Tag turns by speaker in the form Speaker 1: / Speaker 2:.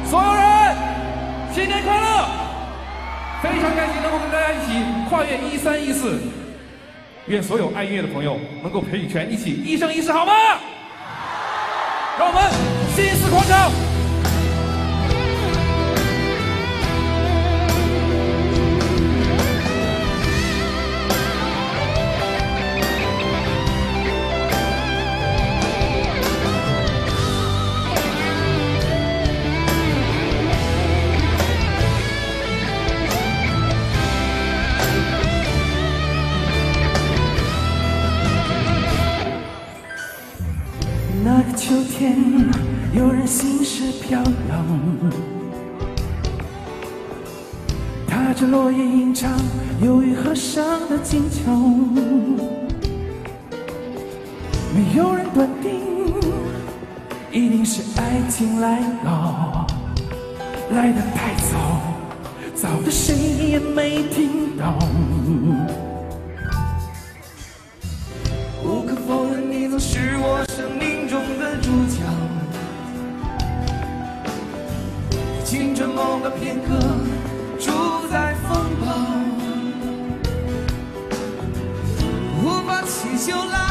Speaker 1: 所有人，新年快乐！非常开心能够跟大家一起跨越13、14，愿所有爱音乐的朋友能够陪你全一起一生一世，好吗？让我们新4广场。
Speaker 2: 那个秋天，有人心事飘扬，踏着落叶吟唱忧郁河上的静悄，没有人断定，一定是爱情来了，来得太早，早的谁也没听到。无可否认，你总是我生命中的主角。青春某个片刻，主宰风暴，无法祈求来。